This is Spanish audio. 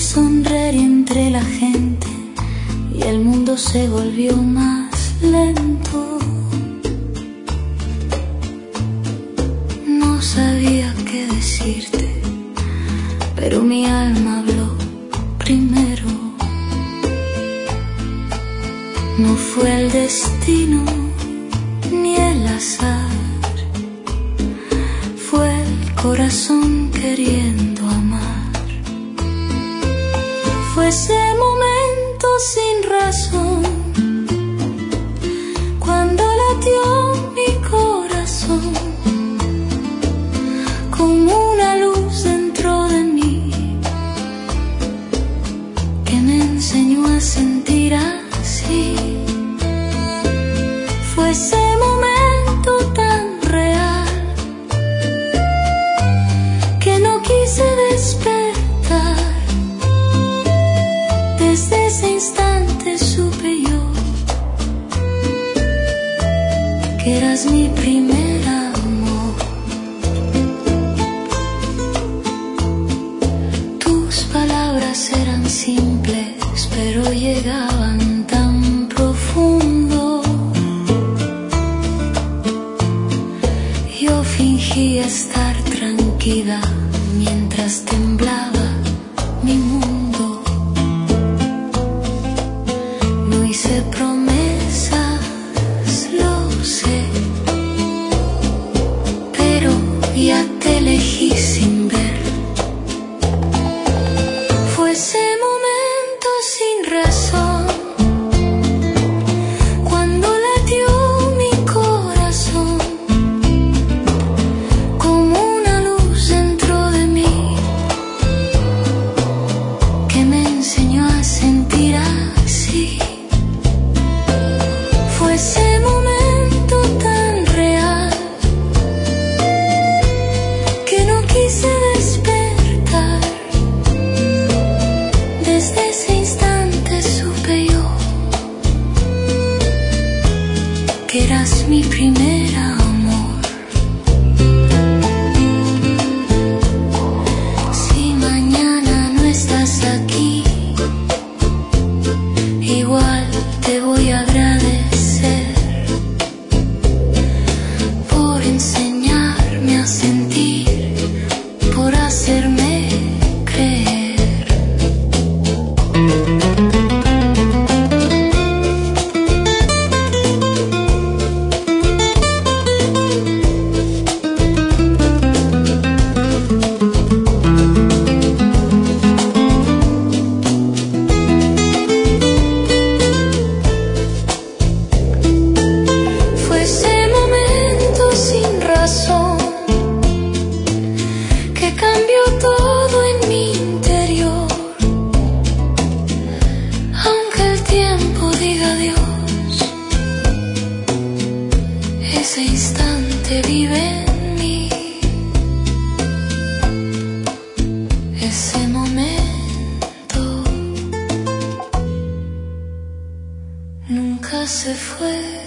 sonreír entre la gente y el mundo se volvió más lento. No sabía qué decirte, pero mi alma habló primero. No fue el destino ni el azar, fue el corazón queriendo amar. Fue ese momento sin razón, cuando latió mi corazón, como una luz dentro de mí, que me enseñó a sentir así. Fue ese momento tan real, que no quise despertar. Desde ese instante supe yo que eras mi primer amor. Tus palabras eran simples, pero llegaban tan profundo. Yo fingí estar tranquila mientras temblaba mi mundo. No hice promesas, lo sé, pero ya te elegí sin ver. Fue ese momento sin razón, cuando latió mi corazón, como una luz dentro de mí, que me enseñó a sentir así. Fue ese momento tan real, que no quise despertar. Desde ese instante supe yo que eras mi primer amor. Si mañana no estás aquí, igual te voy a agradecer por enseñarme a sentir, por hacerme creer. Fue ese momento sin razón, que cambió todo en mi interior. Aunque el tiempo diga adiós, ese instante vive en mí. Ese momento nunca se fue.